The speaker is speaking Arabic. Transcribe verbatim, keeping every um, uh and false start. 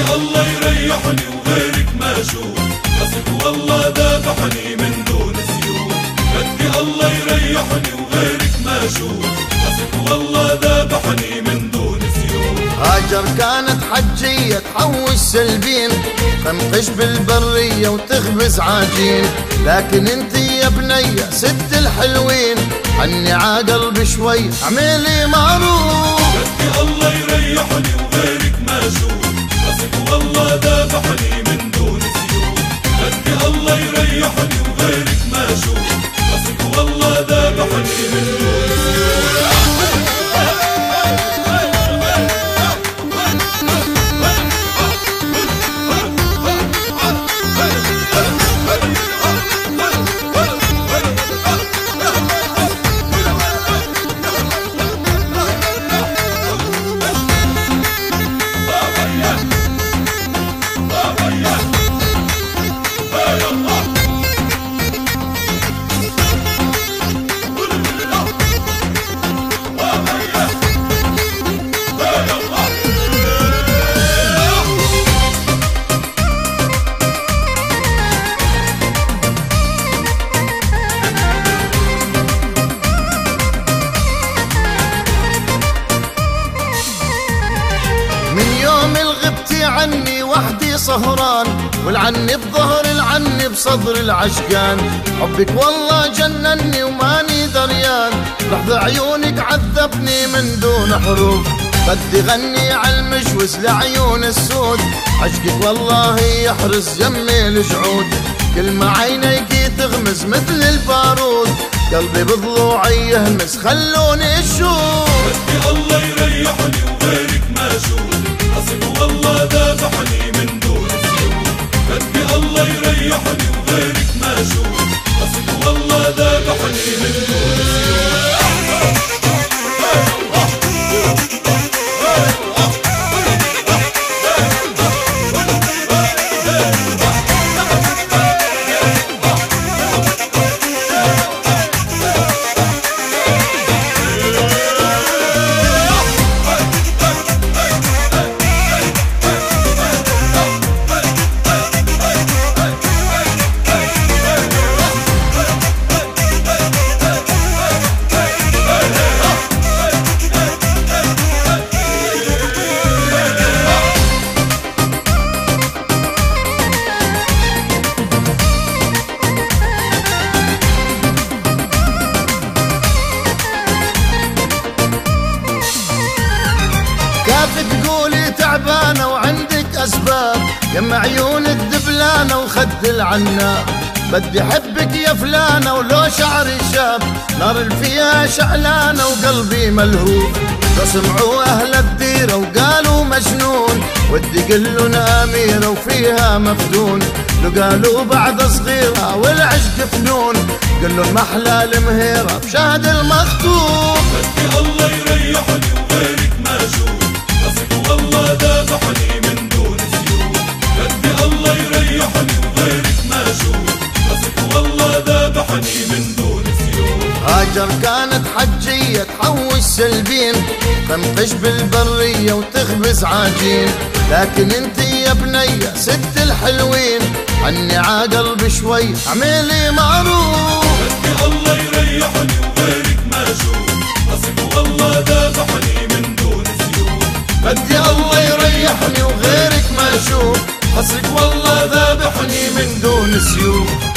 بدي الله يريحني وغيرك ما اشوف، حسك والله ذابحني من دون سيوف. بدي الله يريحني وغيرك ما اشوف، حسك والله ذابحني من دون سيوف. هاجر كانت حجية تحوش سلبين، تنقش بالبرية وتخبز عجين، لكن انت يا بنية ست الحلوين عني عقلب شوي اعملي معروف. بدي الله يريحني وغيرك ما اشوف، حسك والله ذابحني من دون سيوف. بدي الله يريحني وغيرك ما اشوف، حسك والله ذابحني من دون سيوف. عني وحدي سهران، والعني بظهر العني بصدر العشقان، حبك والله جنني وماني دريان، لحظة عيونك عذبني من دون حروف. بدي غني عالمجوز لعيون السود، عشقك والله يحرس يمي الجعود، كل ما عينيكي تغمز مثل البارود، قلبي بضلوعي يهمس خلوني اشوف. بدي الله يريحني وغيرك ما اشوف، حسك والله ذابحني من دون سيوف. بدي الله يريحني وغيرك ما اشوف، حسك والله ذابحني من دون سيوف. تقولي تعبانة وعندك أسباب، يم عيونك دبلانة وخد العناب، بدي حبك يا فلانة ولو شعري شاب، نار الفيها شعلانة وقلبي ملهوف. لو سمعوا أهل الديرة وقالوا مجنون، ودي قلن أميرة وفيها مفتون، لو قالوا بعد صغيرة والعشق فنون، قلن محلى المهيرة بشهد المخطوب. بدي الله يريحني وغيرك ما اشوف، حسك والله ذابحني من دون سيوف. بدي الله يريحني وغيرك ما اشوف، حسك والله ذابحني من دون سيوف. هاجر كانت حجية تحوش سلبين، تنقش بالبرية وتخبز عجين، لكن انت يا بنية ست الحلوين عني عقلب شوي اعملي معروف. بدي الله يريحني وغيرك ما اشوف، حسك والله ذابحني من دون سيوف. بدي الله يريحني وغيرك ما اشوف، حسك والله ذابحني من دون سيوف.